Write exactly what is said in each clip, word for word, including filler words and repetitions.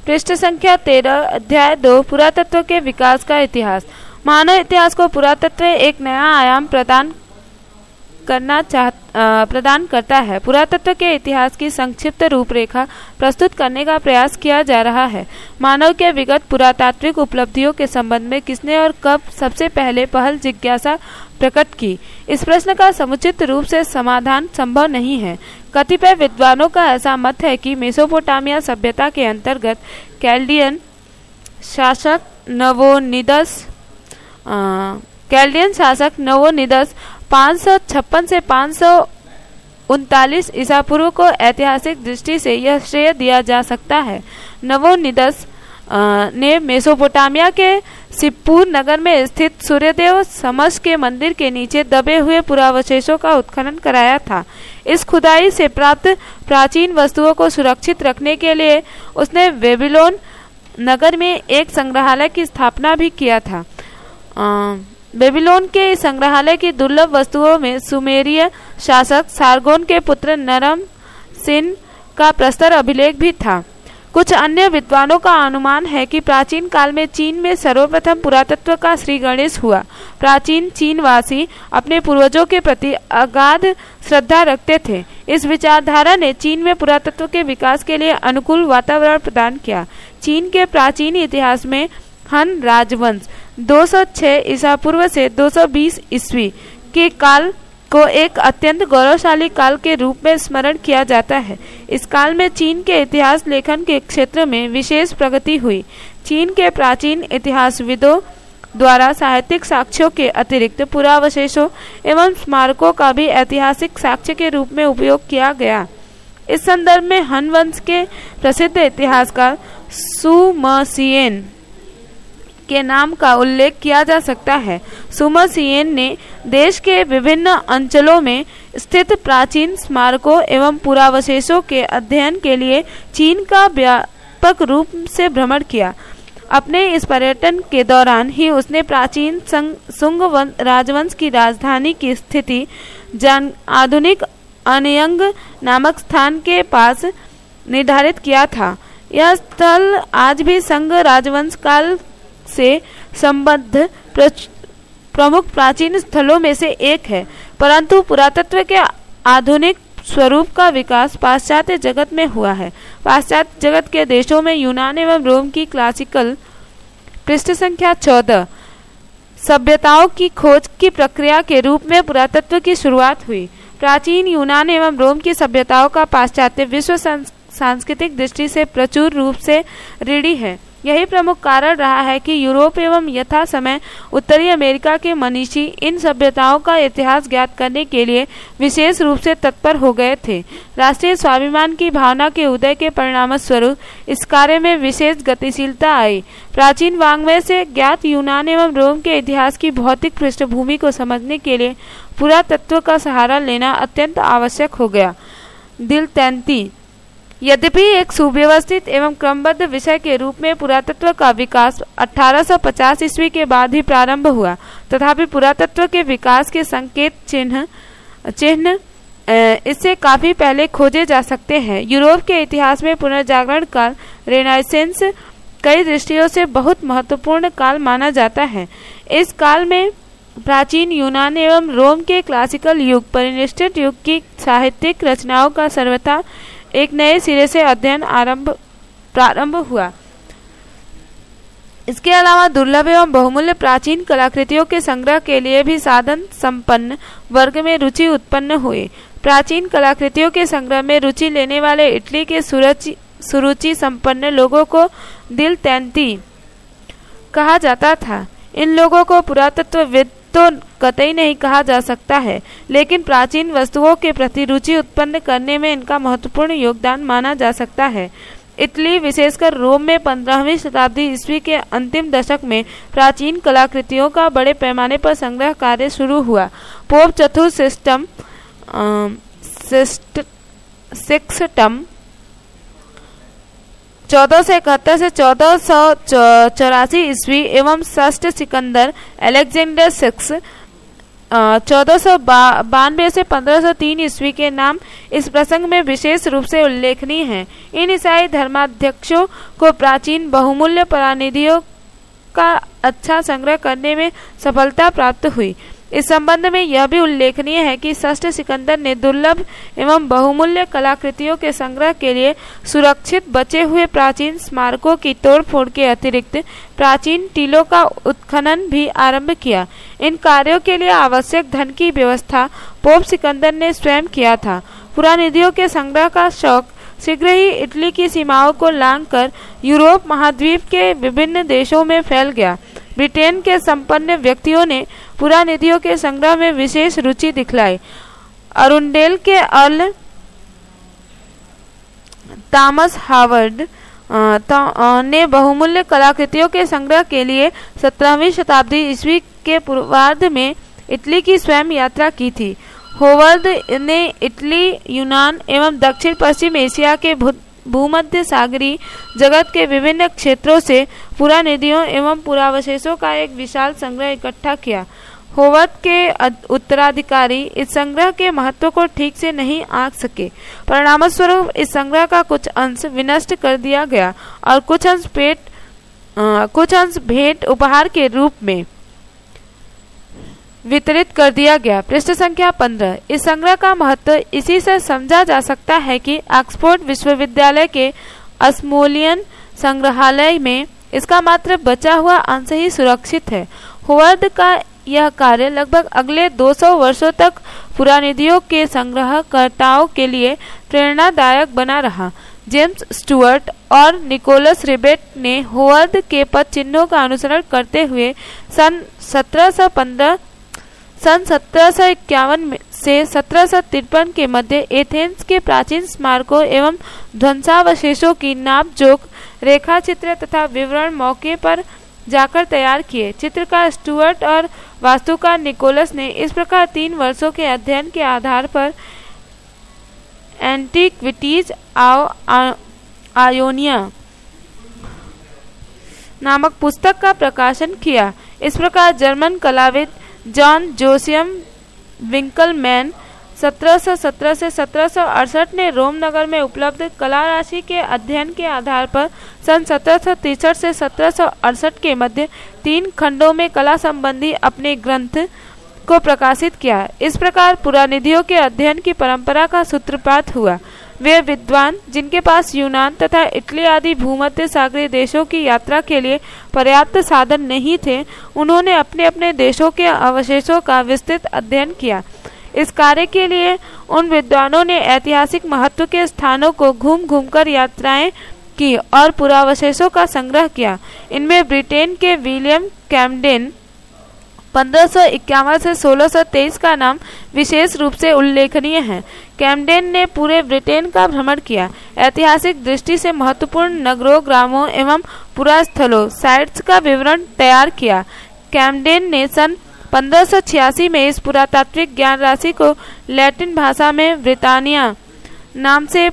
पृष्ठ संख्या तेरह, अध्याय दो, पुरातत्व के विकास का इतिहास। मानव इतिहास को पुरातत्व एक नया आयाम प्रदान करना चाह प्रदान करता है। पुरातत्व के इतिहास की संक्षिप्त रूपरेखा प्रस्तुत करने का प्रयास किया जा रहा है। मानव के विगत पुरातात्विक उपलब्धियों के संबंध में किसने और कब सबसे पहले पहल जिज्ञासा प्रकट की, इस प्रश्न का समुचित रूप से समाधान संभव नहीं है। कतिपय विद्वानों का ऐसा मत है कि मेसोपोटामिया सभ्यता के अंतर्गत कैल्डियन शासक नवोनिदस कैल्डियन शासक नवोनिदस पाँच सौ छप्पन से पाँच सौ उनतालीस ईसा पूर्व को ऐतिहासिक दृष्टि से यह श्रेय दिया जा सकता है। नवोनिदस ने मेसोपोटामिया के सिप्पुर नगर में स्थित सूर्यदेव समस के मंदिर के नीचे दबे हुए पुरावशेषों का उत्खनन कराया था। इस खुदाई से प्राप्त प्राचीन वस्तुओं को सुरक्षित रखने के लिए उसने बेबीलोन नगर में एक संग्रहालय की स्थापना भी किया था। आ, बेबीलोन के संग्रहालय की दुर्लभ वस्तुओं में सुमेरिय शासक सारगोन के पुत्र नरम सिन का प्रस्तर अभिलेख भी था। कुछ अन्य विद्वानों का अनुमान है कि प्राचीन काल में चीन में सर्वप्रथम पुरातत्व का श्री गणेश हुआ। प्राचीन चीनवासी अपने पूर्वजों के प्रति अगाध श्रद्धा रखते थे। इस विचारधारा ने चीन में पुरातत्व के विकास के लिए अनुकूल वातावरण प्रदान किया। चीन के प्राचीन इतिहास में हन राजवंश दो सौ छह ईसा पूर्व से दो सौ बीस ईस्वी के काल को एक अत्यंत गौरवशाली काल के रूप में स्मरण किया जाता है। इस काल में चीन के इतिहास लेखन के क्षेत्र में विशेष प्रगति हुई। चीन के प्राचीन इतिहासविदों द्वारा साहित्यिक साक्ष्यों के अतिरिक्त पुरावशेषों एवं स्मारकों का भी ऐतिहासिक साक्ष्य के रूप में उपयोग किया गया। इस संदर्भ में हन वंश के प्रसिद्ध इतिहासकार सुमसियन के नाम का उल्लेख किया जा सकता है। सुमसियन ने देश के विभिन्न अंचलों में स्थित प्राचीन स्मारकों एवं पुरावशेषों के अध्ययन के लिए चीन का व्यापक रूप से भ्रमण किया। अपने इस पर्यटन के दौरान ही उसने प्राचीन सुंग राजवंश की राजधानी की स्थिति जान आधुनिक अनयंग नामक स्थान के पास निर्धारित किया था। यह स्थल आज भी संग राजवंश काल से संबद्ध प्रमुख प्राचीन स्थलों में से एक है, परंतु पुरातत्व के आधुनिक स्वरूप का विकास पाश्चात्य जगत में हुआ है। पाश्चात्य जगत के देशों में यूनान एवं रोम की क्लासिकल पृष्ठ संख्या चौदह सभ्यताओं की खोज की प्रक्रिया के रूप में पुरातत्व की शुरुआत हुई। प्राचीन यूनान एवं रोम की सभ्यताओं का पाश्चात्य विश्व सांस्कृतिक दृष्टि से प्रचुर रूप से ऋणी है। यही प्रमुख कारण रहा है कि यूरोप एवं यथा समय उत्तरी अमेरिका के मनीषी इन सभ्यताओं का इतिहास ज्ञात करने के लिए विशेष रूप से तत्पर हो गए थे। राष्ट्रीय स्वाभिमान की भावना के उदय के परिणामस्वरूप इस कार्य में विशेष गतिशीलता आई। प्राचीन वाङ्मय से ज्ञात यूनान एवं रोम के इतिहास की भौतिक पृष्ठभूमि को समझने के लिए पुरातत्व का सहारा लेना अत्यंत आवश्यक हो गया। दिल तैंती यद्यपि एक सुव्यवस्थित एवं क्रमबद्ध विषय के रूप में पुरातत्व का विकास अठारह सौ पचास ईस्वी के बाद ही प्रारंभ हुआ, तथापि पुरातत्व के विकास के संकेत चिन्ह चिन्ह इससे काफी पहले खोजे जा सकते हैं। यूरोप के इतिहास में पुनर्जागरण काल रेनेसांस कई दृष्टियों से बहुत महत्वपूर्ण काल माना जाता है। इस काल में प्राचीन यूनान एवं रोम के क्लासिकल युग परिनिष्ठित युग की साहित्यिक रचनाओं का सर्वथा एक नए सिरे से अध्ययन आरंभ प्रारंभ हुआ। इसके अलावा दुर्लभ एवं बहुमूल्य प्राचीन कलाकृतियों के संग्रह के लिए भी साधन संपन्न वर्ग में रुचि उत्पन्न हुई। प्राचीन कलाकृतियों के संग्रह में रुचि लेने वाले इटली के सुरुचि सुरुचि संपन्न लोगों को दिल तैंती कहा जाता था। इन लोगों को पुरातत्वविद तो कतई नहीं कहा जा सकता है, लेकिन प्राचीन वस्तुओं के प्रति रुचि उत्पन्न करने में इनका महत्वपूर्ण योगदान माना जा सकता है। इटली विशेषकर रोम में पंद्रहवीं शताब्दी ईस्वी के अंतिम दशक में प्राचीन कलाकृतियों का बड़े पैमाने पर संग्रह कार्य शुरू हुआ। पोप चतुर्थ सिस्टम सिक्सटम चौदह सौ इकहत्तर से चौदह सौ चौरासी ईस्वी एवं षष्ठ सिकंदर अलेक्जेंडर सिक्स चौदह सौ बानवे से पंद्रह सौ तीन ईस्वी के नाम इस प्रसंग में विशेष रूप से उल्लेखनीय हैं। इन ईसाई धर्माध्यक्षों को प्राचीन बहुमूल्य परानिधियों का अच्छा संग्रह करने में सफलता प्राप्त हुई। इस संबंध में यह भी उल्लेखनीय है कि षष्ठ सिकंदर ने दुर्लभ एवं बहुमूल्य कलाकृतियों के संग्रह के लिए सुरक्षित बचे हुए प्राचीन स्मारकों की तोड़फोड़ के अतिरिक्त प्राचीन टीलों का उत्खनन भी आरंभ किया। इन कार्यों के लिए आवश्यक धन की व्यवस्था पोप सिकंदर ने स्वयं किया था। पुरानिधियों के संग्रह का शौक शीघ्र ही इटली की सीमाओं को लांघकर यूरोप महाद्वीप के विभिन्न देशों में फैल गया। ब्रिटेन के संपन्न व्यक्तियों ने पुरानिधियों के संग्रह में विशेष रुचि दिखलाई। अरुंडेल के अर्ल थॉमस हार्वर्ड ने बहुमूल्य कलाकृतियों के संग्रह के लिए सत्रहवीं शताब्दी ईस्वी के पूर्वार्ध में इटली की स्वयं यात्रा की थी। होवर्ड ने इटली, यूनान एवं दक्षिण पश्चिम एशिया के भूमध्य सागरीय जगत के विभिन्न क्षेत्रों से पुरानिधियों एवं पुरावशेषों का एक विशाल संग्रह इकट्ठा किया। होवर्ड के उत्तराधिकारी इस संग्रह के महत्व को ठीक से नहीं आंक सके। परिणामस्वरूप इस संग्रह का कुछ अंश विनष्ट कर दिया गया और कुछ अंश भेंट कुछ अंश भेंट उपहार के रूप में वितरित कर दिया गया। पृष्ठ संख्या पंद्रह। इस संग्रह का महत्व इसी से समझा जा सकता है कि ऑक्सफोर्ड विश्वविद्यालय के अस्मोलियन संग्रहालय में इसका मात्र बचा हुआ अंश ही सुरक्षित है। होवर्ड का यह कार्य लगभग अगले दो सौ वर्षों तक पुरानिधियों के संग्रहकर्ताओं के लिए प्रेरणादायक बना रहा। जेम्स स्टुअर्ट और निकोलस रिबेट ने होवर्ड के पद चिन्हों का अनुसरण करते हुए सन सत्रह सौ पंद्रह सन सत्रह सौ इक्यावन से सत्रह सौ तिरपन के मध्य एथेंस के प्राचीन स्मारकों एवं ध्वंसावशेषों की नापजोख रेखा चित्र तथा विवरण मौके पर जाकर तैयार किए। चित्रकार स्टुअर्ट और वास्तुकार निकोलस ने इस प्रकार तीन वर्षों के अध्ययन के आधार पर एंटीक्विटीज ऑफ आयोनिया नामक पुस्तक का प्रकाशन किया। इस प्रकार जर्मन कलाविद जॉन जोसियम विंकलमैन सत्रह सौ सत्रह से सत्रह सौ अड़सठ ने रोम नगर में उपलब्ध कला राशि के अध्ययन के आधार पर सन सत्रह सौ तिरसठ से सत्रह सौ अड़सठ के मध्य तीन खंडों में कला संबंधी अपने ग्रंथ को प्रकाशित किया। इस प्रकार पुरानिधियों के अध्ययन की परंपरा का सूत्रपात हुआ। वे विद्वान जिनके पास यूनान तथा इटली आदि भूमध्य सागरीय देशों की यात्रा के लिए पर्याप्त साधन नहीं थे, उन्होंने अपने अपने देशों के अवशेषों का विस्तृत अध्ययन किया। इस कार्य के लिए उन विद्वानों ने ऐतिहासिक महत्व के स्थानों को घूम घूम कर यात्राएं की और पुरावशेषों का संग्रह किया। इनमें ब्रिटेन के विलियम कैम्डेन पंद्रह सौ इक्यावन से सोलह सौ तेईस का नाम विशेष रूप से उल्लेखनीय है। कैम्डेन ने पूरे ब्रिटेन का भ्रमण किया, ऐतिहासिक दृष्टि से महत्वपूर्ण नगरों, ग्रामों एवं पुरास्थलों साइट्स का विवरण तैयार किया। कैम्डेन ने सन पंद्रह सौ छियासी में इस पुरातात्विक ज्ञान राशि को लैटिन भाषा में ब्रिटानिया नाम से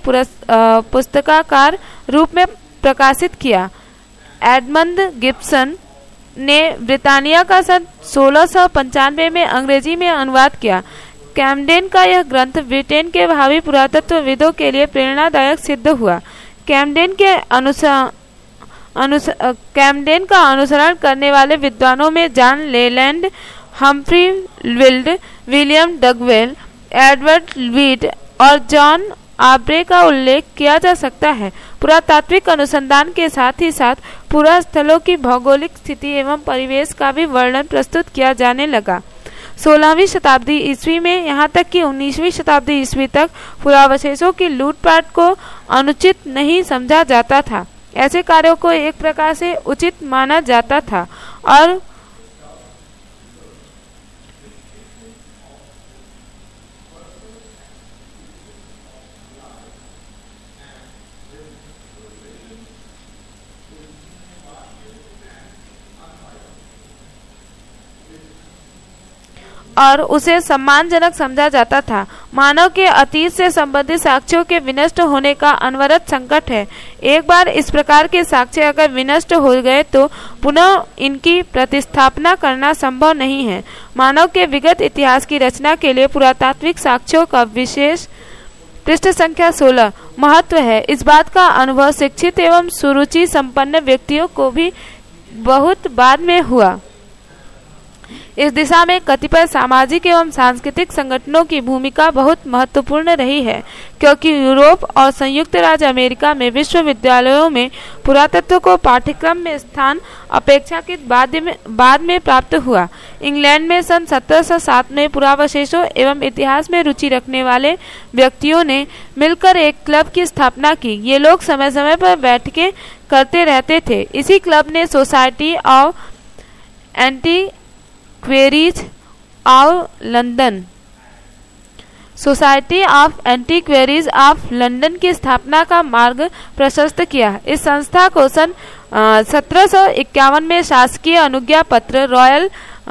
पुस्तकाकार रूप में प्रकाशित किया। एडमंड गिब्सन ने ब्रिटानिया का सन सोलह सौ पंचानवे में अंग्रेजी में अनुवाद किया। कैम्डेन का यह ग्रंथ ब्रिटेन के भावी पुरातत्वविदों के लिए प्रेरणादायक सिद्ध हुआ। कैम्डेन के अनुसार अनुसार कैम्डेन का अनुसरण करने वाले विद्वानों में John Leland, Humphrey Wild, William Dugdale, Edward Wheat और जॉन आब्रे का उल्लेख किया जा सकता है। पुरातात्विक अनुसंधान के साथ ही साथ पुरा स्थलों की भौगोलिक स्थिति एवं परिवेश का भी वर्णन प्रस्तुत किया जाने लगा। सोलहवीं शताब्दी ईस्वी में यहाँ तक कि उन्नीसवीं शताब्दी ईस्वी तक पुरावशेषों की लूटपाट को अनुचित नहीं समझा जाता था। ऐसे कार्यों को एक प्रकार से उचित माना जाता था और और उसे सम्मानजनक समझा जाता था। मानव के अतीत से संबंधित साक्ष्यों के विनष्ट होने का अनवरत संकट है। एक बार इस प्रकार के साक्ष्य अगर विनष्ट हो गए तो पुनः इनकी प्रतिस्थापना करना संभव नहीं है। मानव के विगत इतिहास की रचना के लिए पुरातात्विक साक्ष्यों का विशेष पृष्ठ संख्या सोलह महत्व है। इस बात का अनुभव शिक्षित एवं सुरुचि संपन्न व्यक्तियों को भी बहुत बाद में हुआ। इस दिशा में कतिपय सामाजिक एवं सांस्कृतिक संगठनों की भूमिका बहुत महत्वपूर्ण रही है, क्योंकि यूरोप और संयुक्त राज्य अमेरिका में विश्वविद्यालयों में पुरातत्व को पाठ्यक्रम में स्थान अपेक्षाकृत बाद में बाद में प्राप्त हुआ। इंग्लैंड में सन सत्रह सौ सात में पुरावशेषों एवं इतिहास में रुचि रखने वाले व्यक्तियों ने मिलकर एक क्लब की स्थापना की। ये लोग समय समय पर बैठकें करते रहते थे। इसी क्लब ने society of antiquaries of London society of antiquaries of London की स्थापना का मार्ग प्रशस्त किया। इस संस्था को सन सत्रह सौ इक्यावन में शासकीय अनुज्ञा पत्र रॉयल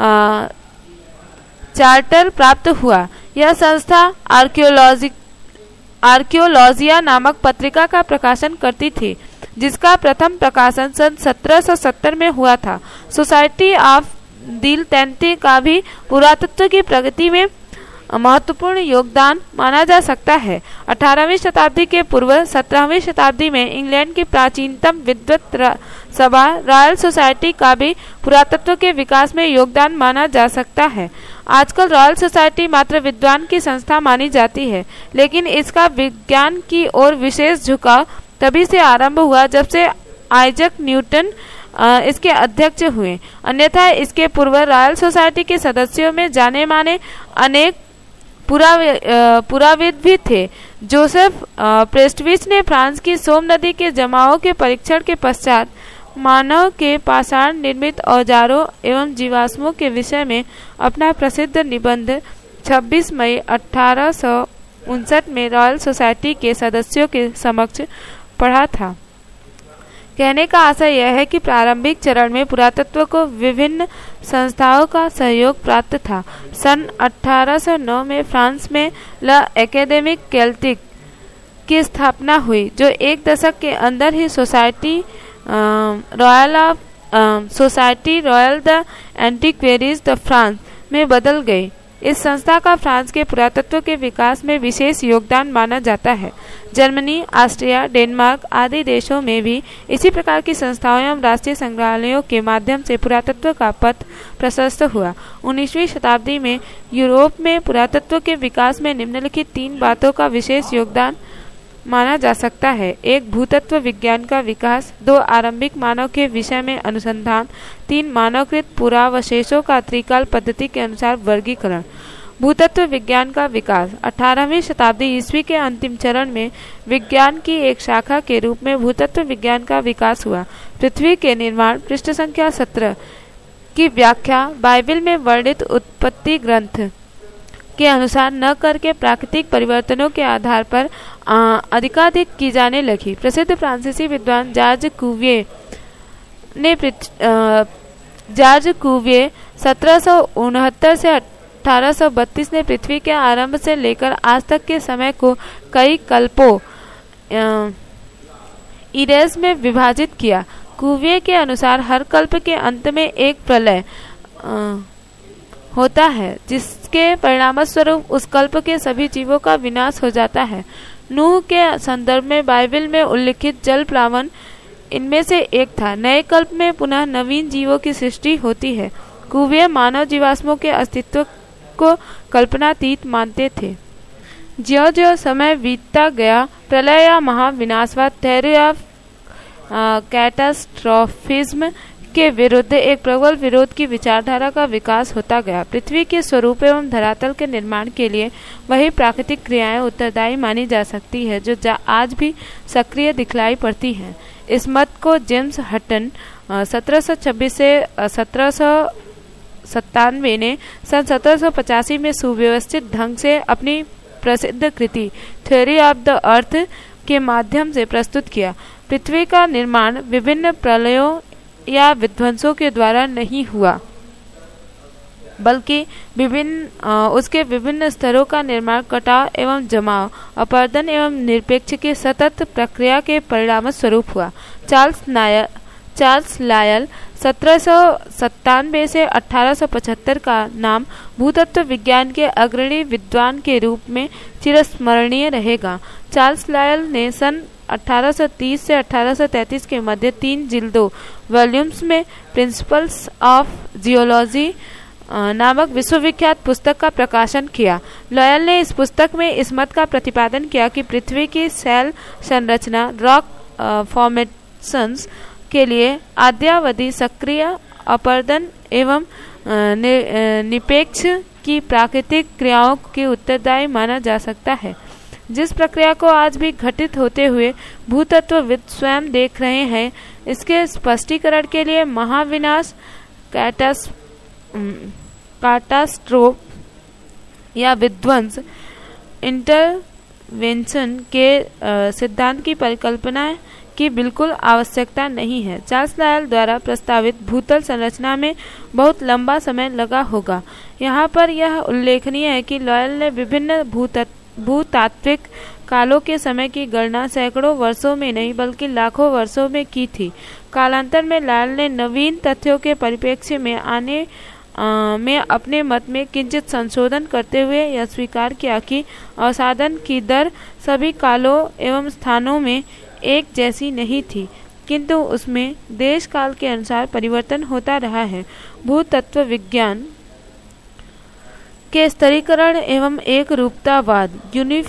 चार्टर प्राप्त हुआ। यह संस्था आर्कियोलॉजी आर्कियोलॉजिया नामक पत्रिका का प्रकाशन करती थी, जिसका प्रथम प्रकाशन सन सत्रह सौ सत्तर में हुआ था। सोसाइटी ऑफ दिल तैंती का भी पुरातत्व की प्रगति में महत्वपूर्ण योगदान माना जा सकता है। अठारहवीं शताब्दी के पूर्व सत्रहवीं शताब्दी में इंग्लैंड की प्राचीनतम विद्वत सभा रॉयल सोसाइटी का भी पुरातत्व के विकास में योगदान माना जा सकता है। आजकल रॉयल सोसाइटी मात्र विद्वान की संस्था मानी जाती है, लेकिन इसका विज्ञान की ओर विशेष झुकाव तभी से आरंभ हुआ जब से आइजक न्यूटन इसके अध्यक्ष हुए। अन्यथा इसके पूर्व रॉयल सोसाइटी के सदस्यों में जाने माने अनेक पुराविद भी थे। जोसेफ प्रेस्टविच ने फ्रांस की सोम नदी के जमाओं के परीक्षण के पश्चात मानव के पाषाण निर्मित औजारों एवं जीवाश्मों के विषय में अपना प्रसिद्ध निबंध छब्बीस मई अठारह सौ उनसठ में रॉयल सोसाइटी के सदस्यों के समक्ष पढ़ा था। कहने का आशय यह है कि प्रारंभिक चरण में पुरातत्व को विभिन्न संस्थाओं का सहयोग प्राप्त था। सन अठारह सौ नौ में फ्रांस में ल एकेडमिक केल्टिक की स्थापना हुई, जो एक दशक के अंदर ही society royal of society royal the antiquaries the France में बदल गई। इस संस्था का फ्रांस के पुरातत्व के विकास में विशेष योगदान माना जाता है। जर्मनी, ऑस्ट्रिया, डेनमार्क आदि देशों में भी इसी प्रकार की संस्थाओं एवं राष्ट्रीय संग्रहालयों के माध्यम से पुरातत्व का पथ प्रशस्त हुआ। उन्नीसवीं शताब्दी में यूरोप में पुरातत्व के विकास में निम्नलिखित तीन बातों का विशेष योगदान माना जा सकता है। एक, भूतत्व विज्ञान का विकास। दो, आरंभिक मानव के विषय में अनुसंधान। तीन, मानवकृत पुरावशेषों का त्रिकाल पद्धति के अनुसार वर्गीकरण। भूतत्व विज्ञान का विकास। अठारहवीं शताब्दी ईस्वी के अंतिम चरण में विज्ञान की एक शाखा के रूप में भूतत्व विज्ञान का विकास हुआ। पृथ्वी के निर्माण, पृष्ठ संख्या सत्रह की व्याख्या बाइबल में वर्णित उत्पत्ति ग्रंथ के अनुसार न करके प्राकृतिक परिवर्तनों के आधार पर अधिकाधिक की जाने लगी। प्रसिद्ध फ्रांसीसी विद्वान जॉर्ज कुविये ने जॉर्ज कुविये सत्रह सौ उनहत्तर से अठारह सौ बत्तीस ने पृथ्वी के आरंभ से लेकर आज तक के समय को कई कल्पों इरेज में विभाजित किया। कुविये के अनुसार हर कल्प के अंत में एक प्रलय होता है, जिसके परिणामस्वरूप उस कल्प के सभी जीवों का विनाश हो जाता है। नूह के संदर्भ में बाइबल में उल्लिखित जल प्लावन इनमें से एक था। नए कल्प में पुनः नवीन जीवों की सृष्टि होती है। कुविये मानव जीवाश्मों के अस्तित्व को कल्पनातीत मानते थे। ज्यों ज्यों समय बीतता गया, प्रलय या महाविनाशवाद थ्योरी ऑफ कैटास्ट्रोफिज्म के विरुद्ध एक प्रबल विरोध की विचारधारा का विकास होता गया। पृथ्वी के स्वरूप एवं धरातल के निर्माण के लिए वही प्राकृतिक क्रियाएं उत्तरदायी मानी जा सकती है जो आज भी सक्रिय दिखलाई पड़ती हैं। इस मत को जेम्स हटन सत्रह सौ छब्बीस से सत्रह सौ सत्तानवे ने सन सत्रह सौ पचासी में सुव्यवस्थित ढंग से अपनी प्रसिद्ध कृति थ्योरी ऑफ द अर्थ के माध्यम से प्रस्तुत किया। पृथ्वी का निर्माण विभिन्न प्रलयों या विध्वंसों के द्वारा नहीं हुआ, बल्कि विभिन्न उसके विभिन्न स्तरों का निर्माण कटाव एवं जमाव, अपरदन एवं निरपेक्ष की सतत प्रक्रिया के परिणाम स्वरूप हुआ। चार्ल्स नायर चार्ल्स लायल सत्रह सौ सत्तानवे से अठारह सौ पचहत्तर का नाम भूतत्व विज्ञान के अग्रणी विद्वान के रूप में चिरस्मरणीय रहेगा। चार्ल्स लायल ने सन अठारह सौ तीस से अठारह सौ तैंतीस के मध्य तीन जिल्दों वॉल्यूम्स में प्रिंसिपल्स ऑफ जियोलॉजी नामक विश्वविख्यात पुस्तक का प्रकाशन किया। लॉयल ने इस पुस्तक में इस मत का प्रतिपादन किया कि पृथ्वी की शैल संरचना रॉक फॉर्मेशंस के लिए आद्यावधि सक्रिय अपरदन एवं निरपेक्ष की प्राकृतिक क्रियाओं की उत्तरदायी माना जा सकता है, जिस प्रक्रिया को आज भी घटित होते हुए भूतत्वविद स्वयं देख रहे हैं। इसके स्पष्टीकरण के लिए महाविनाश कैटास काटास्ट्रोफ या विध्वंस इंटरवेंशन के सिद्धांत की परिकल्पना की बिल्कुल आवश्यकता नहीं है। चार्ल्स लायल द्वारा प्रस्तावित भूतल संरचना में बहुत लंबा समय लगा होगा। यहाँ पर यह उल्लेखनीय है कि लॉयल ने विभिन्न भूतात्विक कालों के समय की गणना सैकड़ों वर्षों में नहीं बल्कि लाखों वर्षों में की थी। कालांतर में लायल ने नवीन तथ्यों के परिप्रेक्ष्य में आने आ, में अपने मत में किंचित संशोधन करते हुए यह स्वीकार किया कि अवसादन की दर सभी कालों एवं स्थानों में एक जैसी नहीं थी, किंतु उसमें देश काल के अनुसार परिवर्तन होता रहा है। भूतत्व विज्ञान के स्तरीकरण एवं एक रूपतावाद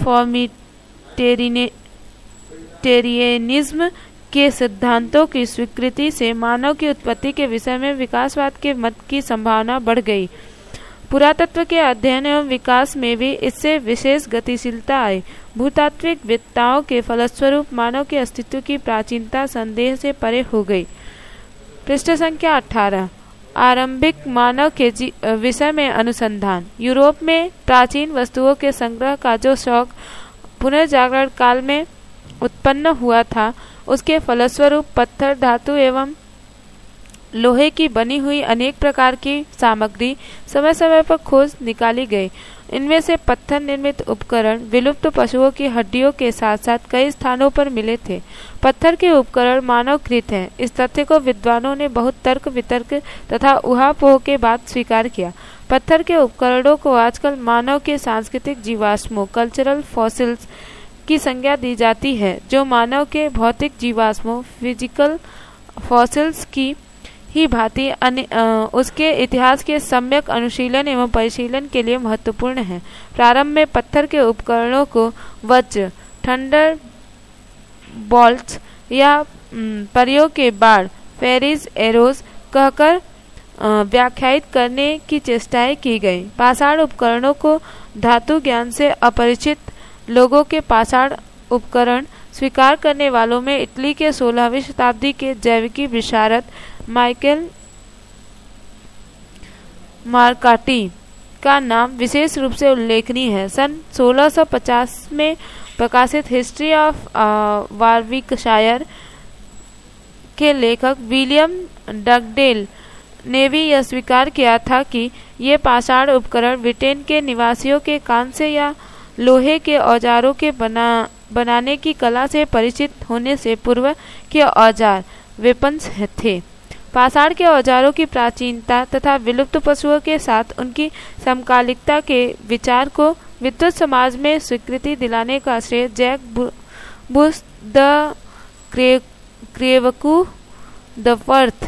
यूनिफॉर्मिटेरियनिज्म के सिद्धांतों की स्वीकृति से मानव की उत्पत्ति के विषय में विकासवाद के मत की संभावना बढ़ गई। पुरातत्व के अध्ययन एवं विकास में भी इससे विशेष गतिशीलता आई। भूतात्विक विद्ताओं के फलस्वरूप मानव के अस्तित्व की प्राचीनता संदेह से परे हो गई। पृष्ठ संख्या अठारह। आरंभिक मानव के विषय में अनुसंधान। यूरोप में प्राचीन वस्तुओं के संग्रह का जो शौक पुनर्जागरण काल में उत्पन्न हुआ था, उसके फलस्वरूप पत्थर, धातु एवं लोहे की बनी हुई अनेक प्रकार की सामग्री समय समय पर खोज निकाली गई। इनमें से पत्थर निर्मित उपकरण विलुप्त पशुओं की हड्डियों के साथ साथ कई स्थानों पर मिले थे। पत्थर के उपकरण मानवकृत हैं। इस तथ्य को विद्वानों ने बहुत तर्क वितर्क तथा उहापोह के बाद स्वीकार किया। पत्थर के उपकरणों को आजकल मानव के सांस्कृतिक जीवाश्मों कल्चरल फॉसिल्स की संज्ञा दी जाती है, जो मानव के भौतिक जीवाश्मों फिजिकल फॉसिल्स की ही भांति उसके इतिहास के सम्यक अनुशीलन एवं परिशीलन के लिए महत्वपूर्ण है। प्रारंभ में पत्थर के उपकरणों को वज्र, थंडर बोल्ट्स या परियों के बाढ़, फेरीज एरोज कहकर व्याख्यायित करने की चेष्टाएं की गई। पाषाण उपकरणों को धातु ज्ञान से अपरिचित लोगों के पाषाण उपकरण स्वीकार करने वालों में इटली के सोलहवीं शताब्दी के जैविकी विशारद माइकल मार्काटी का नाम विशेष रूप से उल्लेखनीय है। सन सोलह सौ पचास में प्रकाशित हिस्ट्री ऑफ वारविकशायर के लेखक विलियम डगडेल ने भी यह स्वीकार किया था कि ये पाषाण उपकरण ब्रिटेन के निवासियों के कांस्य या लोहे के औजारों के बना बनाने की कला से परिचित होने से पूर्व के औजार वेपन्स थे। पाषाण के औजारों की प्राचीनता तथा विलुप्त पशुओं के साथ उनकी समकालिकता के विचार को विद्वत समाज में स्वीकृति दिलाने का श्रेय Jacques Boucher de Crevecoeur de Perthes,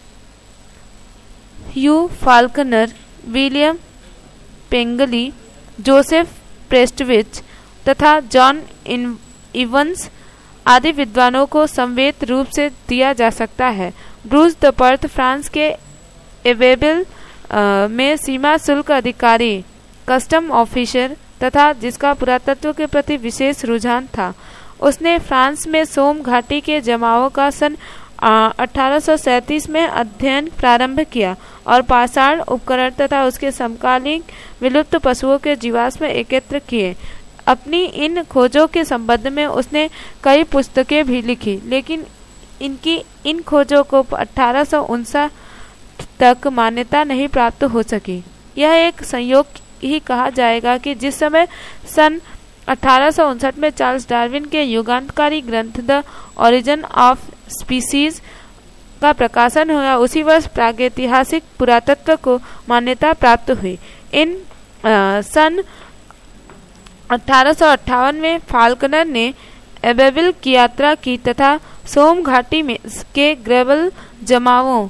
Hugh Falconer, William Pengelly, Joseph Prestwich तथा जॉन इवंस आदि विद्वानों को संवेद रूप से दिया जा सकता है। ब्रूस द पर्थ फ्रांस के एवेबल में सीमा शुल्क अधिकारी, कस्टम ऑफिसर तथा जिसका पुरातत्व के प्रति विशेष रुझान था, उसने फ्रांस में सोम घाटी के जमावों का सन अठारह सौ सैंतीस में अध्ययन प्रारंभ किया और पाषाण उपकरण तथा उसके समकालीन विलुप्त पशुओं के जीवाश्म एकत्र किए। अपनी इन खोजों के संबंध में उसने कई पुस्तकें भी लिखी, लेकिन इनकी इन खोजों को अठारह सौ उनसठ तक मान्यता नहीं प्राप्त हो सकी। यह एक संयोग ही कहा जाएगा कि जिस समय सन अठारह सौ उनसठ में चार्ल्स डार्विन के युगांतकारी ग्रंथ द ओरिजिन ऑफ स्पीसीज का प्रकाशन हुआ, उसी वर्ष प्रागैतिहासिक पुरातत्व को मान्यता प्राप्त हुई। इन आ, सन अठारह सौ अट्ठावन में फाल्कनर ने एबेविल की यात्रा की तथा सोम घाटी में के ग्रेवल जमावों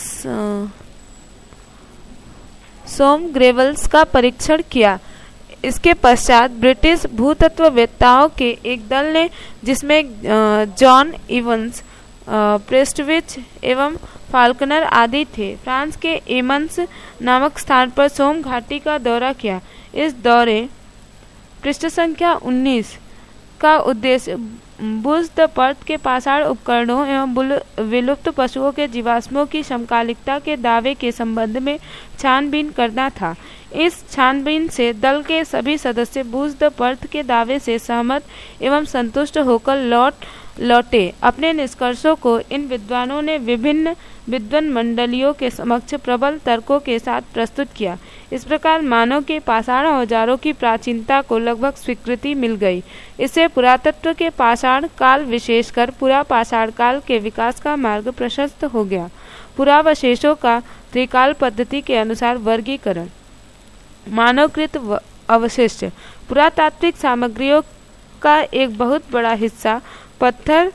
सोम ग्रेवल्स का परीक्षण किया। इसके पश्चात ब्रिटिश भूतत्ववेत्ताओं के एक दल ने, जिसमें जॉन इवंस, प्रेस्टविच एवं फाल्कनर आदि थे, फ्रांस के एमन्स नामक स्थान पर सोम घाटी का दौरा किया। इस दौरे पृष्ठ संख्या उन्नीस का उद्देश्य बुश द पर्थ के पाषाण उपकरणों एवं विलुप्त पशुओं के जीवाश्मों की समकालिकता के दावे के संबंध में छानबीन करना था। इस छानबीन से दल के सभी सदस्य बुश द पर्थ के दावे से सहमत एवं संतुष्ट होकर लौट लौटे। अपने निष्कर्षों को इन विद्वानों ने विभिन्न विद्वान मंडलियों के समक्ष प्रबल तर्कों के साथ प्रस्तुत किया। इस प्रकार मानव के पाषाण औजारों की प्राचीनता को लगभग स्वीकृति मिल गई। इससे पुरातत्व के पाषाण काल विशेषकर पुरा पाषाण काल के विकास का मार्ग प्रशस्त हो गया। पुरावशेषों का त्रिकाल पद्धति के अनुसार वर्गीकरण। मानवकृत अवशिष्ट। पुरातात्विक सामग्रियों का एक बहुत बड़ा हिस्सा पत्थर,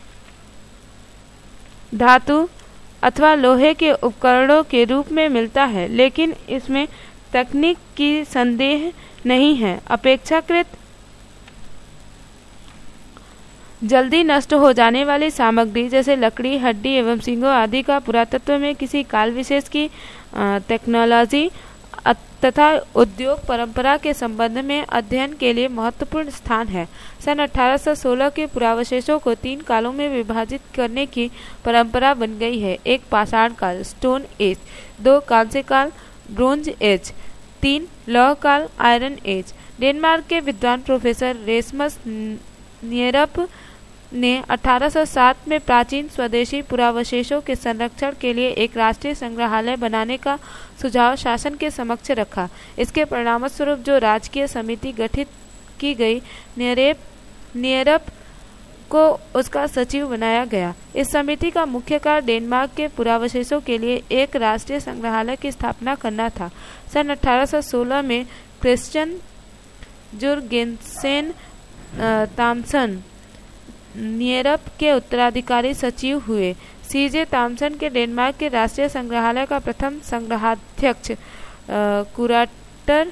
धातु अथवा लोहे के उपकरणों के रूप में मिलता है, लेकिन इसमें तकनीक की संदेह नहीं है। अपेक्षाकृत जल्दी नष्ट हो जाने वाली सामग्री जैसे लकड़ी, हड्डी एवं सींगों आदि का पुरातत्व में किसी काल विशेष की टेक्नोलॉजी तथा उद्योग परंपरा के संबंध में अध्ययन के लिए महत्वपूर्ण स्थान है। सन अठारह सौ सोलह के पुरावशेषों को तीन कालों में विभाजित करने की परंपरा बन गई है। एक पाषाण काल स्टोन एज, दो कांस्य काल ब्रोंज एज, तीन लौह काल आयरन एज। डेनमार्क के विद्वान प्रोफेसर रेसमस नियरप ने अठारह सौ सात में प्राचीन स्वदेशी पुरावशेषों के संरक्षण के लिए एक राष्ट्रीय संग्रहालय बनाने का सुझाव शासन के समक्ष रखा। इसके परिणामस्वरूप जो राजकीय समिति गठित की गई, नियरेप नियरप को उसका सचिव बनाया गया। इस समिति का मुख्य कार्य डेनमार्क के पुरावशेषों के लिए एक राष्ट्रीय संग्रहालय की स्थापना करना था। सन अठारह सौ सोलह में क्रिश्चियन जुरगेन्सेन तामसन नियरप के उत्तराधिकारी सचिव हुए। सीजे तामसन के डेनमार्क के राष्ट्रीय संग्रहालय का प्रथम संग्रहाध्यक्ष कुराटर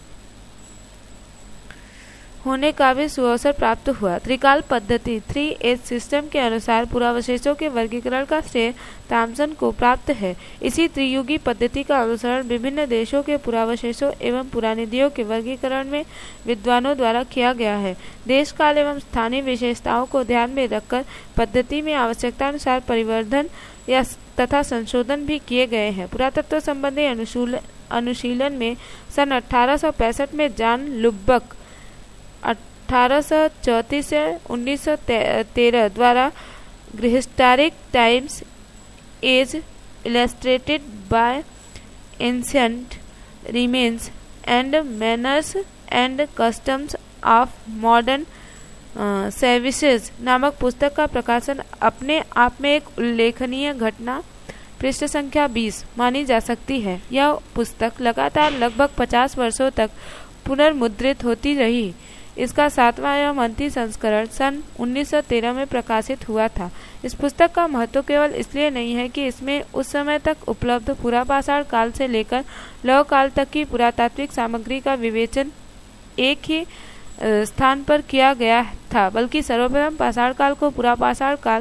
होने का भी सुअवसर प्राप्त हुआ। त्रिकाल पद्धति थ्री एज सिस्टम के अनुसार पुरावशेषों के वर्गीकरण का श्रेय तामसन को प्राप्त है। इसी त्रियुगी पद्धति का अनुसरण विभिन्न देशों के पुरावशेषों एवं पुरानिधियों के वर्गीकरण में विद्वानों द्वारा किया गया है। देश काल एवं स्थानीय विशेषताओं को ध्यान में रखकर पद्धति में आवश्यकता अनुसार परिवर्धन या तथा संशोधन भी किए गए हैं। पुरातत्व संबंधी अनुशीलन में सन अठारह सौ पैंसठ में जॉन लुब्बक अठारह सौ चौंतीस से उन्नीस सौ तेरह द्वारा historic times as illustrated by ancient remains and manners and customs of modern services नामक पुस्तक का प्रकाशन अपने आप में एक उल्लेखनीय घटना पृष्ठ संख्या बीस मानी जा सकती है। यह पुस्तक लगातार लगभग पचास वर्षों तक पुनर्मुद्रित होती रही। इसका सातवां एवं अंतिम संस्करण सन उन्नीस सौ तेरह में प्रकाशित हुआ था। इस पुस्तक का महत्व केवल इसलिए नहीं है कि इसमें उस समय तक उपलब्ध पुरापाषाण काल से लेकर लौह काल तक की पुरातात्विक सामग्री का विवेचन एक ही स्थान पर किया गया था, बल्कि सर्वप्रथम पाषाण काल को पुरापाषाण काल,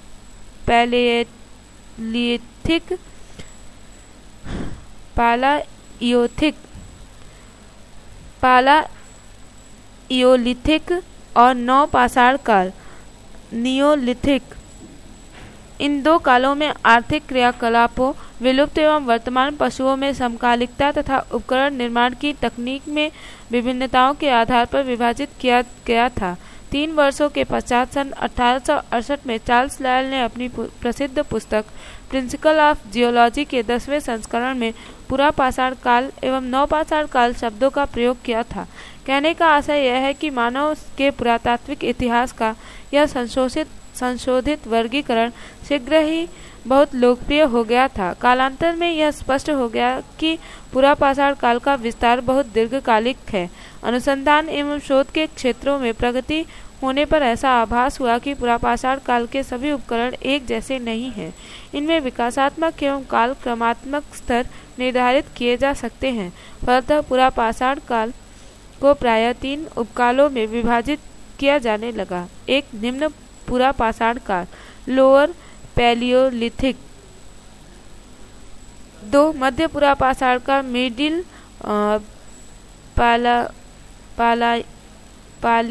पैलेलिथिक, पालाइयोथिक, पाला इयोलिथिक और नौ पाषाण काल नियोलिथिक, इन दो कालों में आर्थिक क्रियाकलापों, विलुप्त एवं वर्तमान पशुओं में समकालिकता तथा उपकरण निर्माण की तकनीक में विभिन्नताओं के आधार पर विभाजित किया गया था। तीन वर्षों के पश्चात सन अठारह सौ अड़सठ में चार्ल्स लायल ने अपनी प्रसिद्ध पुस्तक प्रिंसिपल ऑफ जियोलॉजी के दसवें संस्करण में पूरा पाषाण काल एवं नवपाषाण काल शब्दों का प्रयोग किया था। कहने का आशय यह है कि मानव के पुरातात्विक इतिहास का यह संशोधित संशोधित वर्गीकरण शीघ्र ही बहुत लोकप्रिय हो गया था। कालांतर में यह स्पष्ट हो गया कि पूरा पाषाण काल का विस्तार बहुत दीर्घकालिक है। अनुसंधान एवं शोध के क्षेत्रों में प्रगति होने पर ऐसा आभास हुआ कि पुरापाषाण काल के सभी उपकरण एक जैसे नहीं हैं। इनमें विकासात्मक एवं काल क्रमात्मक स्तर निर्धारित किए जा सकते हैं। फलतः पुरापाषाण काल को प्रायः तीन उपकालों में विभाजित किया जाने लगा। एक निम्न पुरापाषाण काल लोअर पैलियोलिथिक, दो मध्य पुरापाषाण काल मिडिल पाला पाला पाल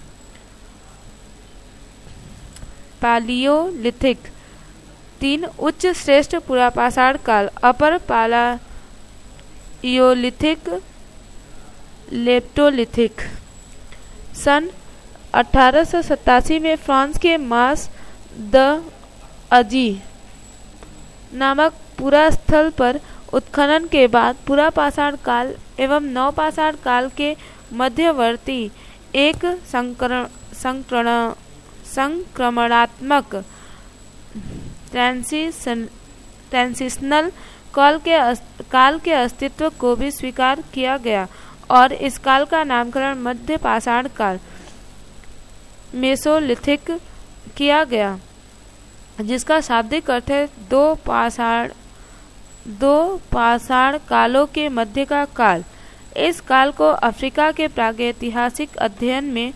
पालियोलिथिक, तीन उच्च श्रेष्ठ पुरापाषाण काल अपर पालायोलिथिक लेप्टोलिथिक। सन अठारह सौ सतासी में फ्रांस के मास द अजी नामक पुरा स्थल पर उत्खनन के बाद पुरापाषाण काल एवं नवपाषाण काल के मध्यवर्ती एक संकरण संकरण संक्रमणात्मक ट्रांजिशनल काल के काल के अस्तित्व को भी स्वीकार किया गया और इस काल का नामकरण मध्य पाषाण काल मेसोलिथिक किया गया, जिसका शाब्दिक अर्थ है दो पाषाण दो पाषाण कालों के मध्य का काल। इस काल को अफ्रीका के प्रागैतिहासिक अध्ययन में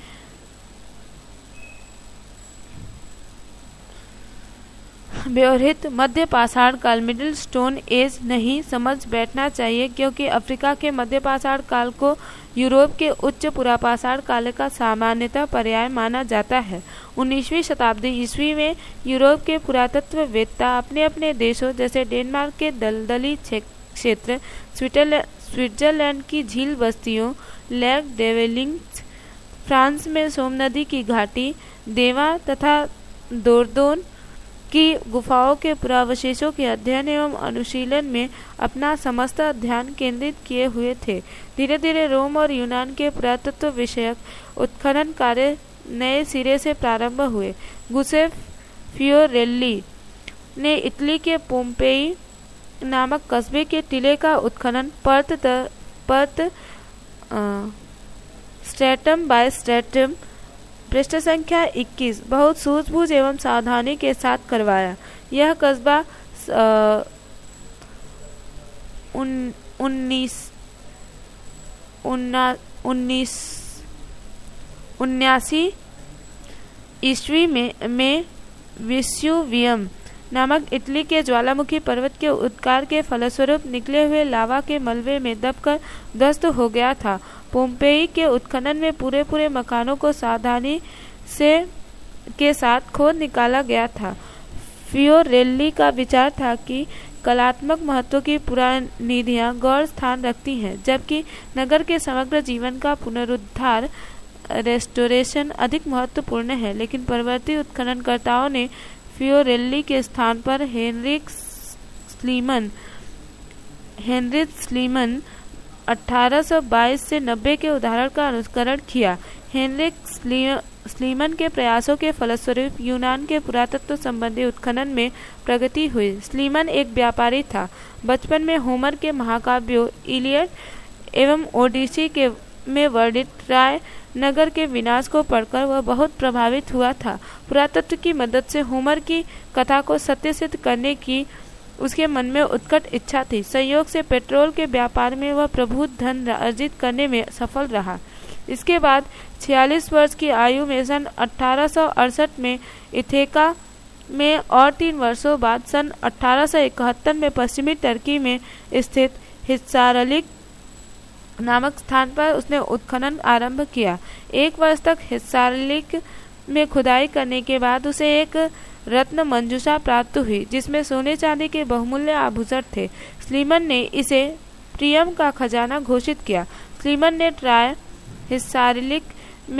व्यवहृत मध्य पाषाण काल मिडिल स्टोन एज नहीं समझ बैठना चाहिए, क्योंकि अफ्रीका के मध्य पाषाण काल को यूरोप के उच्च पुरापाषाण काल का सामान्यतः पर्याय माना जाता है। उन्नीसवीं शताब्दी ईस्वी में यूरोप के पुरातत्ववेत्ता अपने अपने देशों जैसे डेनमार्क के दलदली क्षेत्र, स्विट्जरलैंड की झील बस्तियों, लेक डेवेलिंग्स, फ्रांस में सोमनदी की घाटी, देवा तथा दोरदोन की गुफाओं के पुरावशेषों के अध्ययन एवं अनुशीलन में अपना समस्त ध्यान केंद्रित किए हुए थे। धीरे धीरे रोम और यूनान के पुरातत्व विषयक उत्खनन कार्य नए सिरे से प्रारंभ हुए। गुसेफ फियोरेल्ली ने इटली के पोम्पेई नामक कस्बे के टीले का उत्खनन पर्थ पर्थ स्ट्रेटम बाय स्ट्रेटम पृष्ठ संख्या इक्कीस बहुत सूझबूझ एवं सावधानी के साथ करवाया। यह कस्बा उन, उन्नीस उन्ना, उन्नीस उन्यासी ईस्वी में, में वेसुवियम नामक इटली के ज्वालामुखी पर्वत के उद्गार के फलस्वरूप निकले हुए लावा के मलबे में दबकर ध्वस्त हो गया था। पोम्पेई के उत्खनन में पूरे पूरे मकानों को सावधानी से के साथ खोद निकाला गया था। फियोरेल्ली का विचार था कि कलात्मक महत्व की पुरानिधियां गौर स्थान रखती हैं, जबकि नगर के समग्र जीवन का पुनरुद्धार रेस्टोरेशन अधिक महत्वपूर्ण है। लेकिन परवर्ती उत्खननकर्ताओं ने फियोरेल्ली के स्थान पर हेनरिक स्लीमन हेनरिक स्लीमन अठारह सौ बाईस से नब्बे के उदाहरण का अनुकरण किया। हेनरिक स्लीमन के प्रयासों के फलस्वरूप यूनान के पुरातत्व संबंधी उत्खनन में प्रगति हुई। स्लीमन एक व्यापारी था। बचपन में होमर के महाकाव्यों इलियड एवं ओडिसी के में वर्णित ट्रॉय नगर के विनाश को पढ़कर वह बहुत प्रभावित हुआ था। पुरातत्व की मदद से होमर की कथा को सत्य सिद्ध करने की उसके मन में उत्कट इच्छा थी। संयोग से पेट्रोल के व्यापार में वह प्रभुत धन अर्जित करने में सफल रहा। इसके बाद छियालीस वर्ष की आयु में सन अठारह सौ अड़सठ में इथेका में और तीन वर्षों बाद सन अठारह सौ इकहत्तर में पश्चिमी टर्की में स्थित हिस्सारलिक नामक स्थान पर उसने उत्खनन आरंभ किया। एक वर्ष तक हिस्सारलिक में खुदाई करने के बाद उसे एक रत्न मंजूषा प्राप्त हुई, जिसमें सोने चांदी के बहुमूल्य आभूषण थे। स्लीमन ने इसे प्रियम का खजाना घोषित किया। स्लीमन ने ट्राय हिस्सारलिक में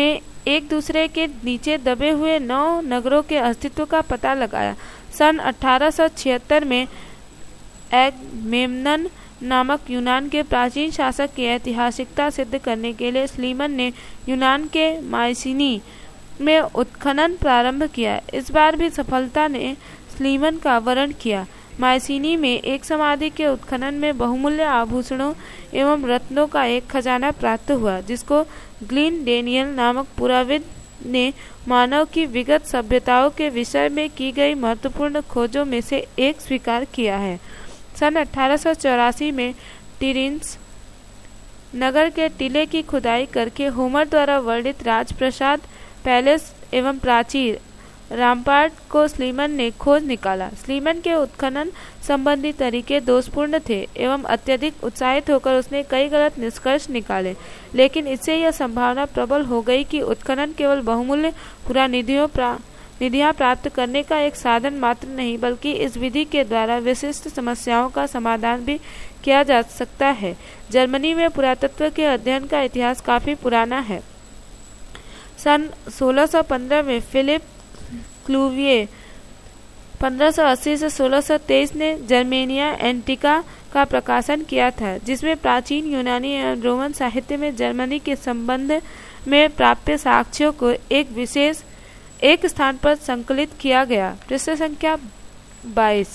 एक दूसरे के नीचे दबे हुए नौ नगरों के अस्तित्व का पता लगाया। सन अठारह सौ छिहत्तर में एगमेम्नन नामक यूनान के प्राचीन शासक की ऐतिहासिकता सिद्ध करने के लिए स्लीमन ने यूनान के मायसीनी में उत्खनन प्रारंभ किया। इस बार भी सफलता ने स्लीमन का वर्ण किया। मायसीनी में एक समाधि के उत्खनन में बहुमूल्य आभूषणों एवं रत्नों का एक खजाना प्राप्त हुआ, जिसको ग्लिन डेनियल नामक पुराविद ने मानव की विगत सभ्यताओं के विषय में की गई महत्वपूर्ण खोजों में से एक स्वीकार किया है। सन अठारह सौ चौरासी में टिरिन्स नगर के टीले की खुदाई करके होमर द्वारा वर्णित राजप्रसाद, पैलेस एवं प्राचीर रामपाट को स्लीमन ने खोज निकाला। स्लीमन के उत्खनन संबंधी तरीके दोषपूर्ण थे एवं अत्यधिक उत्साहित होकर उसने कई गलत निष्कर्ष निकाले, लेकिन इससे यह संभावना प्रबल हो गई कि उत्खनन केवल बहुमूल्य पुरानिधियों प्रा, निधियां प्राप्त करने का एक साधन मात्र नहीं, बल्कि इस विधि के द्वारा विशिष्ट समस्याओं का समाधान भी किया जा सकता है। जर्मनी में पुरातत्व के अध्ययन का इतिहास काफी पुराना है। सन सोलह सौ पंद्रह में फिलिप क्लूविये पंद्रह सौ अस्सी से सोलह सौ तेईस ने जर्मेनिया एंटिका का प्रकाशन किया था, जिसमें प्राचीन यूनानी एवं रोमन साहित्य में जर्मनी के संबंध में प्राप्त साक्ष्यों को एक विशेष एक स्थान पर संकलित किया गया। पृष्ठ संख्या बाईस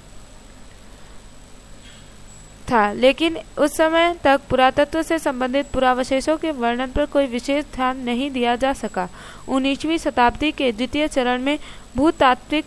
था, लेकिन उस समय तक पुरातत्व से संबंधित पुरावशेषों के वर्णन पर कोई विशेष ध्यान नहीं दिया जा सका। उन्नीसवीं शताब्दी के द्वितीय चरण में भूतात्विक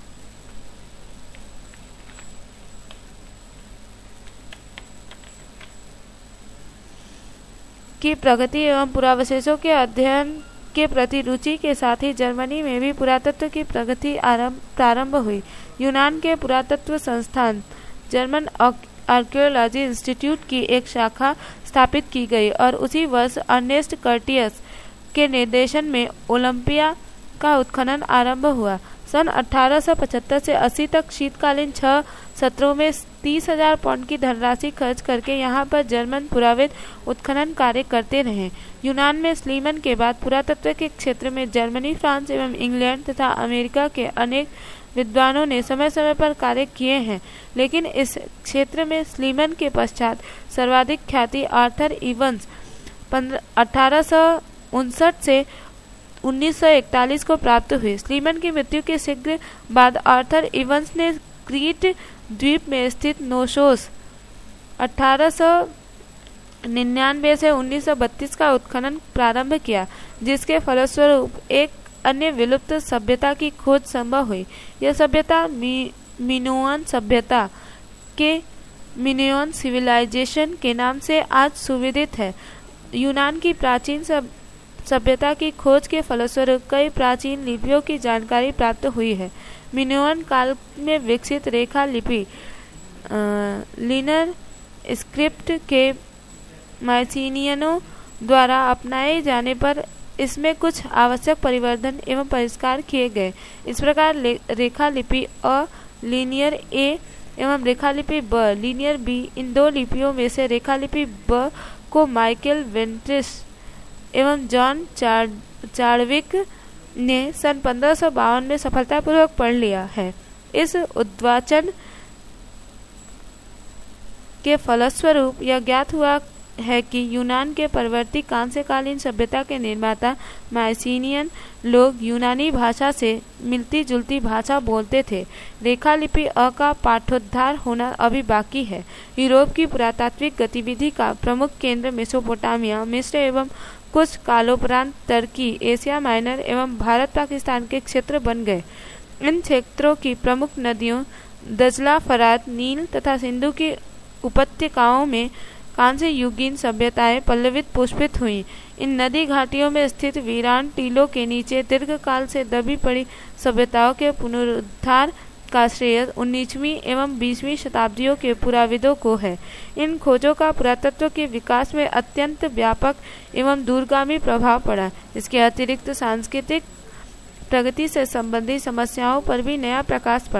की प्रगति एवं पुरावशेषों के अध्ययन के प्रति रुचि के साथ ही जर्मनी में भी पुरातत्व की प्रगति आरंभ प्रारंभ हुई। यूनान के पुरातत्व संस्थान जर्मन आर्कियोलॉजी इंस्टीट्यूट की एक शाखा स्थापित की गई और उसी वर्ष अर्नेस्ट कर्टियस के निर्देशन में ओलंपिया का उत्खनन आरंभ हुआ। सन अठारह सौ पचहत्तर से अस्सी तक शीतकालीन छह सत्रों में तीस हजार पाउंड की धनराशि खर्च करके यहाँ पर जर्मन पुराविद उत्खनन कार्य करते रहे। यूनान में स्लीमन के बाद पुरातत्व के क्षेत्र में जर्मनी, फ्रांस एवं इंग्लैंड तथा अमेरिका के अनेक विद्वानों ने समय समय पर कार्य किए हैं, लेकिन इस क्षेत्र में स्लीमन के पश्चात सर्वाधिक ख्याति आर्थर इवंस अठारह सौ उनसठ से उन्नीस सौ इकतालीस को प्राप्त हुई। स्लीमन की मृत्यु के शीघ्र बाद आर्थर इवंस ने क्रीट द्वीप में स्थित नोशोस अठारह सौ निन्यानवे से उन्नीस सौ बत्तीस का उत्खनन प्रारंभ किया, जिसके फलस्वरूप एक अन्य विलुप्त सभ्यता की खोज संभव हुई। यह सभ्यता मी, मिनोअन सभ्यता के मिनोअन सिविलाइजेशन के नाम से आज सुविदित है। यूनान की प्राचीन सब सभ्यता की खोज के फलस्वरूप कई प्राचीन लिपियों की जानकारी प्राप्त हुई है। मिनोअन काल में विकसित रेखा लिपि लिनर स्क्रिप्ट के मायसीनियनों द्वारा अपनाए जाने पर इसमें कुछ आवश्यक परिवर्धन एवं परिष्कार किए गए। इस प्रकार रेखा लिपि अ लीनियर ए एवं रेखा लिपि ब लीनियर बी, इन दो लिपियों में से रेखा लिपि ब को माइकल वेंट्रिस एवं जॉन चार्विक ने सन पंद्रह सौ बावन में सफलतापूर्वक पढ़ लिया है। इस उद्वाचन के फलस्वरूप यह ज्ञात हुआ है कि यूनान के परवर्ती कांस्यकालीन सभ्यता के निर्माता मायसीनियन लोग यूनानी भाषा से मिलती जुलती भाषा बोलते थे। रेखा लिपि अ का पाठोद्धार होना अभी बाकी है। यूरोप की पुरातात्विक गतिविधि का प्रमुख केंद्र मेसोपोटामिया, मिस्र एवं कुछ कालोपरांत टर्की, एशिया माइनर एवं भारत पाकिस्तान के क्षेत्र बन गए। इन क्षेत्रों की प्रमुख नदियों दजला, फरात, नील तथा सिंधु की उपत्यकाओं में कांस्य युगीन सभ्यताएं पल्लवित पुष्पित हुई। इन नदी घाटियों में स्थित वीरान टीलों के नीचे दीर्घकाल से दबी पड़ी सभ्यताओं के पुनरुद्धार का श्रेय उन्नीसवीं एवं बीसवीं शताब्दियों के पुराविदों को है। इन खोजों का पुरातत्व के विकास में अत्यंत व्यापक एवं दूरगामी प्रभाव पड़ा। इसके अतिरिक्त सांस्कृतिक प्रगति से संबंधित समस्याओं पर भी नया प्रकाश पड़ा।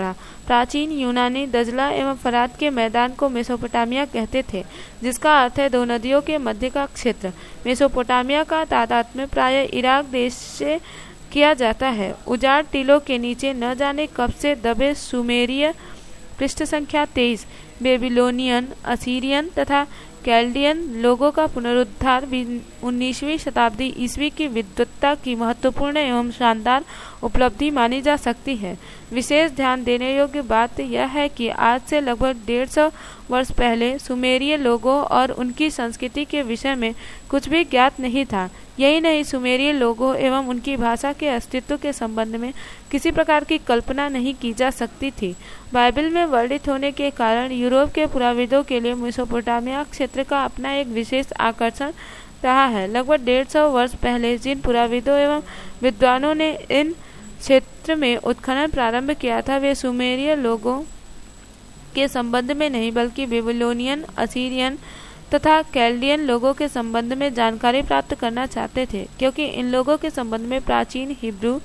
प्राचीन यूनानी दजला एवं फरात के मैदान को मेसोपोटामिया कहते थे, जिसका अर्थ है दो नदियों के मध्य का क्षेत्र। मेसोपोटामिया का तादात्म्य प्राय इराक देश से किया जाता है। उजाड़ टीलों के नीचे न जाने कब से दबे सुमेरिय, पृष्ठ संख्या तेईस, बेबीलोनियन, असीरियन तथा कैल्डियन लोगों का पुनरुद्धार उन्नीसवीं शताब्दी ईस्वी की विद्वत्ता की महत्वपूर्ण एवं शानदार उपलब्धि मानी जा सकती है। विशेष ध्यान देने योग्य बात यह है कि आज से लगभग डेढ़ सौ वर्ष पहले सुमेरिय लोगों और उनकी संस्कृति के विषय में कुछ भी ज्ञात नहीं था। यही नहीं, सुमेरिय लोगों एवं उनकी भाषा के अस्तित्व के संबंध में किसी प्रकार की कल्पना नहीं की जा सकती थी। बाइबल में वर्णित होने के कारण यूरोप के पुराविदों के लिए मेसोपोटामिया क्षेत्र का अपना एक विशेष आकर्षण रहा है। लगभग डेढ़ सौ वर्ष पहले जिन पुराविदों एवं विद्वानों ने इन क्षेत्र में उत्खनन प्रारंभ किया था, वे सुमेरिय लोगों के संबंध में नहीं बल्कि बेबीलोनियन, असीरियन तथा कैल्डियन लोगों के संबंध में जानकारी प्राप्त करना चाहते थे, क्योंकि इन लोगों के संबंध में प्राचीन हिब्रू,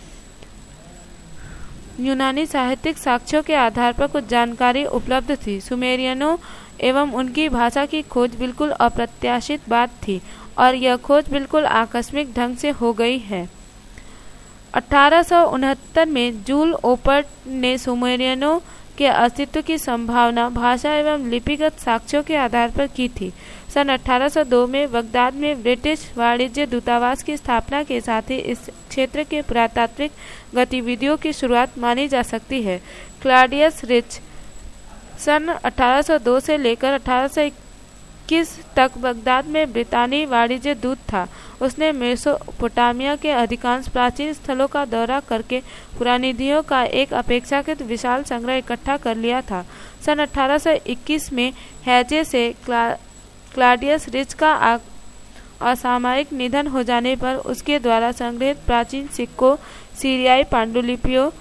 यूनानी साहित्यिक साक्ष्यों के आधार पर कुछ जानकारी उपलब्ध थी। सुमेरियनों एवं उनकी भाषा की खोज बिल्कुल अप्रत्याशित बात थी और यह खोज बिल्कुल आकस्मिक ढंग से हो गई है। अठारह सौ उनहत्तर में जूल ओपर्ट ने सुमेरियनों के अस्तित्व की संभावना भाषा एवं लिपिगत साक्ष्यों के आधार पर की थी। सन अठारह सौ दो में बगदाद में ब्रिटिश वाणिज्य दूतावास की स्थापना के साथ ही इस क्षेत्र के पुरातात्विक गतिविधियों की शुरुआत मानी जा सकती है। क्लॉडियस रिच सन अठारह सौ दो से लेकर अठारह सौ इक्कीस तक बगदाद में ब्रितानी वाणिज्य दूत था। उसने मेसोपोटामिया के अधिकांश प्राचीन स्थलों का दौरा करके पुरानिधियों का एक अपेक्षाकृत विशाल संग्रह इकट्ठा कर लिया था। सन अठारह सौ इक्कीस में हैजे से क्ला, क्लॉडियस रिच का असामयिक निधन हो जाने पर उसके द्वारा संग्रहित प्राचीन सिक्कों, सीरियाई पांडुलिपियों,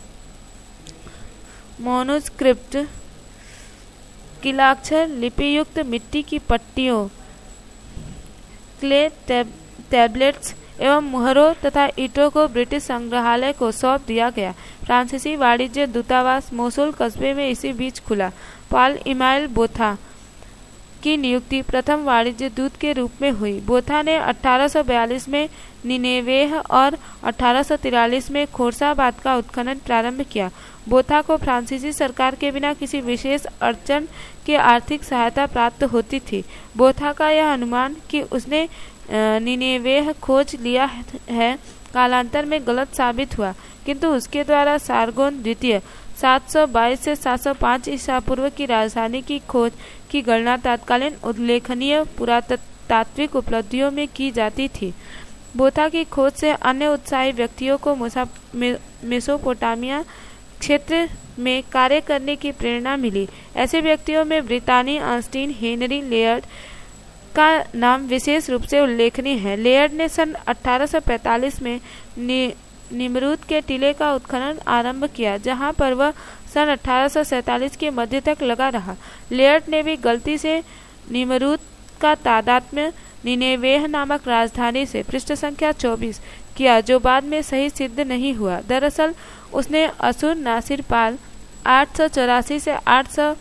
मोनोस्क्रिप्ट, किलाक्षर लिपि युक्त मिट्टी की पट्टियों, क्ले टैब, टैबलेट्स एवं मुहरों तथा ईंटों को ब्रिटिश संग्रहालय को सौंप दिया गया। फ्रांसीसी वाणिज्य दूतावास मोसुल कस्बे में इसी बीच खुला। पॉल इमाइल बोथा की नियुक्ति प्रथम वाणिज्य दूत के रूप में हुई। बोथा ने अठारह सौ बयालीस में निनेवेह और अठारह सौ तिरालीस में खोरसाबाद का उत्खनन प्रारंभ किया। बोथा को फ्रांसीसी सरकार के बिना किसी विशेष अड़चन की आर्थिक सहायता प्राप्त होती थी। बोथा का यह अनुमान कि उसने निनेवेह खोज लिया है कालांतर में गलत साबित हुआ, किंतु उसके द्वारा सारगोन द्वितीय सात सौ बाईस से सात सौ पाँच ईसा पूर्व की राजधानी की खोज की गणना तत्कालीन उल्लेखनीय पुरातात्विक उपलब्धियों में की जाती थी। बोथा की खोज से अन्य उत्साही व्यक्तियों को मे, मेसोपोटामिया क्षेत्र में कार्य करने की प्रेरणा मिली। ऐसे व्यक्तियों में ब्रितानी ऑस्टिन हेनरी लेयर्ड का नाम विशेष रूप से उल्लेखनीय है। लेयर्ड ने सन अठारह सौ पैंतालीस में नि, निमरूद के टीले का उत्खनन आरंभ किया, जहां पर वह सन अठारह सौ सैंतालीस के मध्य तक लगा रहा। लेयर्ड ने भी गलती से निमरूद का तादात्म्य निनेवेह नामक राजधानी से पृष्ठ संख्या चौबीस किया, जो बाद में सही सिद्ध नहीं हुआ। दरअसल उसने असुर नासिर पाल आठ सौ चौरासी से आठ सौ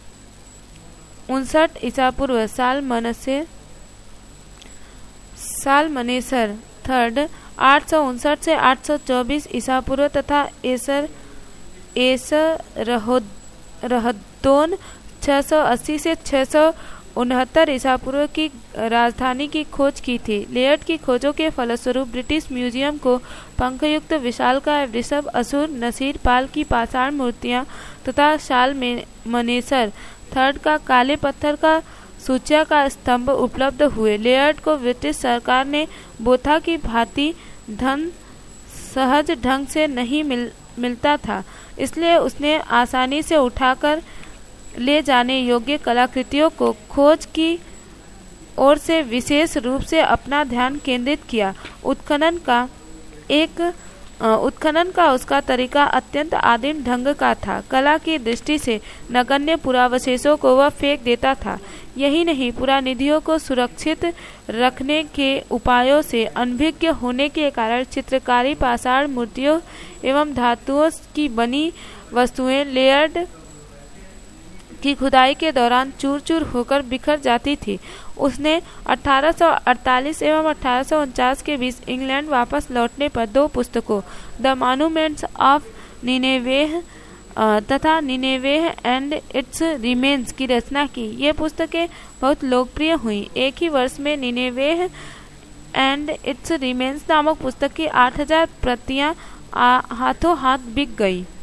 उनसठ ईसा पूर्व साल मनसे साल मनेसर थर्ड आठ सौ उनसठ से आठ सौ चौबीस ईसा पूर्व तथा एसर एसर रहद्दोन छह सौ अस्सी से छह सौ उनहत्तर ईसा पूर्व की राजधानी की खोज की थी। लेयर्ड की खोजों के फलस्वरूप ब्रिटिश म्यूजियम को पंखयुक्त विशालकाय वृषभ असुर नसीर पाल की पाषाण मूर्तियां तथा शाल में मनेसर थर्ड का काले पत्थर का सूच्या का स्तंभ उपलब्ध हुए। लेयर्ड को ब्रिटिश सरकार ने बोथा की भांति धन सहज ढंग से नहीं मिल, मिलता था, इसलिए उसने आसानी से उठाकर ले जाने योग्य कलाकृतियों को खोज की ओर से विशेष रूप से अपना ध्यान केंद्रित किया। उत्खनन का एक उत्खनन का उसका तरीका अत्यंत आदिम ढंग का था। कला की दृष्टि से नगण्य पुरावशेषों को वह फेंक देता था। यही नहीं, पुरानिधियों को सुरक्षित रखने के उपायों से अनभिज्ञ होने के कारण चित्रकारी, पाषाण मूर्तियों एवं धातुओं की बनी वस्तुएं लेयर्ड की खुदाई के दौरान चूर चूर होकर बिखर जाती थी। उसने अठारह सौ अड़तालीस एवं अठारह सौ उनचास के बीच इंग्लैंड वापस लौटने पर दो पुस्तकों, द मॉन्यूमेंट्स ऑफ निनेवेह तथा निनेवेह एंड इट्स रिमेन्स की रचना की। ये पुस्तकें बहुत लोकप्रिय हुईं। एक ही वर्ष में निनेवेह एंड इट्स रिमेन्स नामक पुस्तक की आठ हजार प्रतियां हाथों हाथ बिक गई।